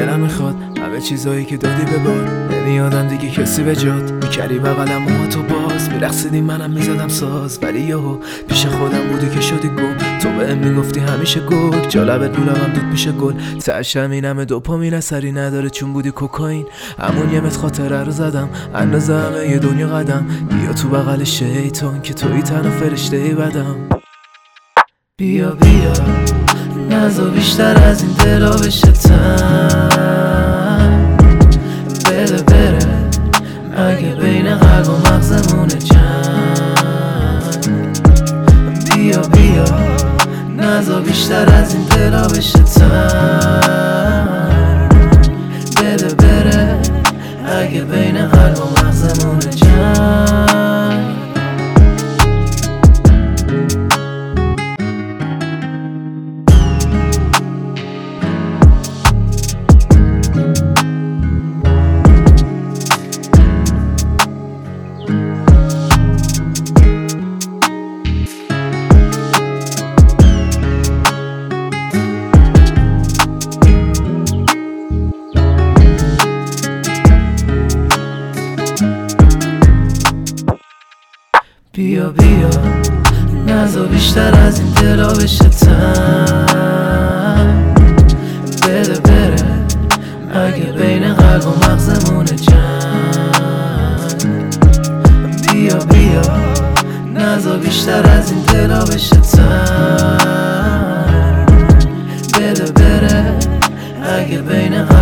دلم میخواد همه چیزایی که دادی به باد نمیادم دیگه کسی به جات میکردی بغلم موهاتو باز میرقصیدیم منم میزدم ساز ولی یهو پیش خودم بودی که شدی گم تو بهم میگفتی همیشه گل جالبت لولم دود میشه گل تهش همینمه دوپامین اثری نداره چون بودی کوکائین همون یه مت خاطره رو زدم اندازه همه یه دنیا قدم بیا تو بغل شیطان که توی تنها فرشته بدم بیا بیا نزا بیشتر از این دلا بشه تن بره بره مگه بین قلب و مغزمونه جنگ بیا بیا نزا بیشتر از این دلا بشه تن بره بره اگه بین قلب و مغزمونه جنگ بیا بیا نزا بیشتر از این دلا بشه تن بره بره مگه بین قلب و مغزمونه جنگ بیا بیا نزا بیشتر از این دلا بشه تن بره بره اگه بین